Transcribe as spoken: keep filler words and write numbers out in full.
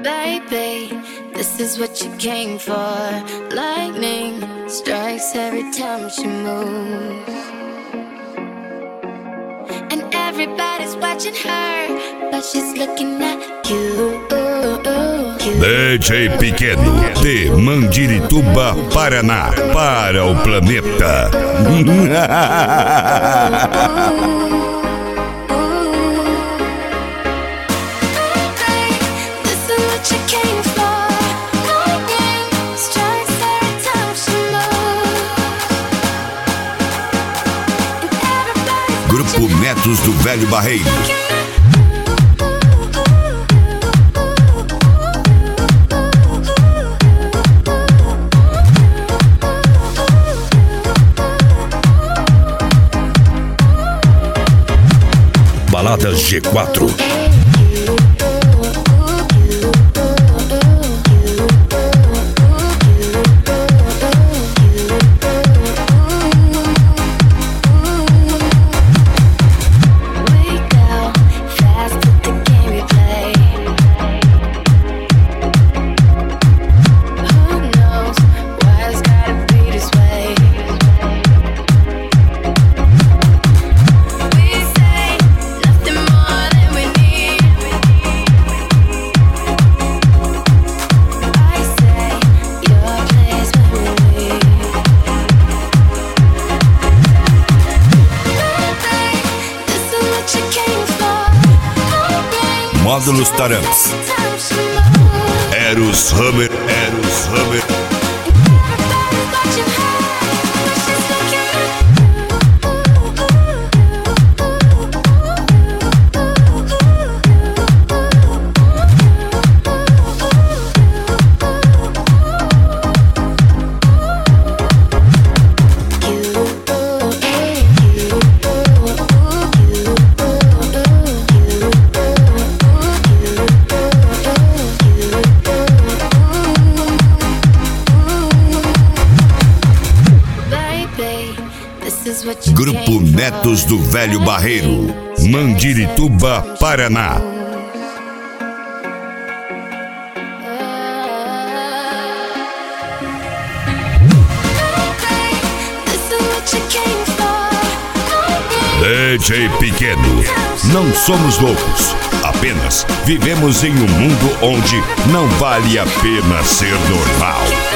Baby, this is what you came for. Lightning strikes every time she moves, and everybody's watching her, but she's looking at you. D J Pequeno, de Mandirituba, Paraná, para o planeta. Grupo Netos do Velho Barreiro. Baladas G quatro. Módulos Taramps. Eros Hammer, Eros Hammer. Grupo Netos do Velho Barreiro, Mandirituba, Paraná. D J Pequeno, não somos loucos, apenas vivemos em um mundo onde não vale a pena ser normal.